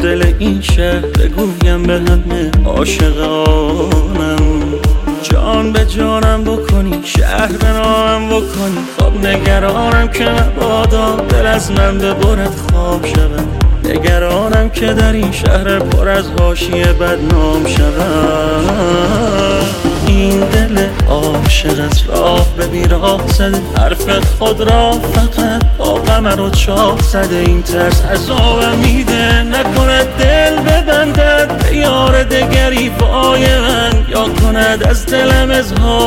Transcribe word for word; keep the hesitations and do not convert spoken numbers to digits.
دل این شهر بگویم به همه عاشقانم، جان به جانم بکنی، شهر به نامم بکنی. خب نگرانم که مبادا دل از من ببرد خواب شود، نگرانم که در این شهر پر از حاشیه بدنام شود. این دل عاشق از راه به بیراه زده، حرف خود را فقط با قمر و چاه زده. این ترس عذابم میده نکند دل ببندد به یار دگری وای من، یا کند از دلم اظهار